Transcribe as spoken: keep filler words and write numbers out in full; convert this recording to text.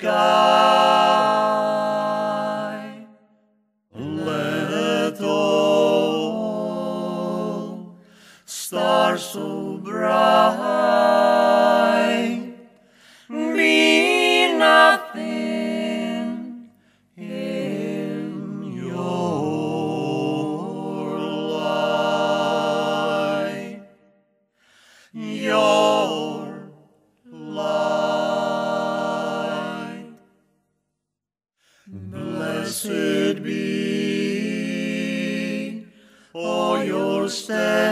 sky. Let all stars so bright be nothing in your light. Your light. Blessed be all your steps.